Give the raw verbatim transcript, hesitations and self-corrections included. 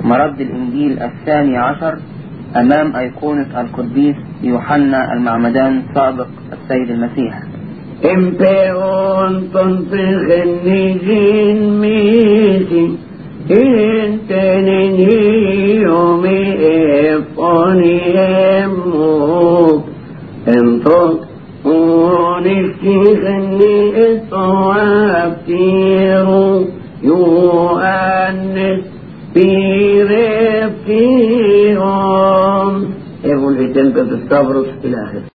مرد الإنجيل الثاني عشر أمام أيقونة القديس يوحنا المعمدان سابق السيد المسيح. امبيون تنطق النجين ميسي انتني يومي افوني اموك انطق ونفتخني اطوابتيرو يوانس بيرفتيهم. يقول في تنقذ الصبر في الآخر.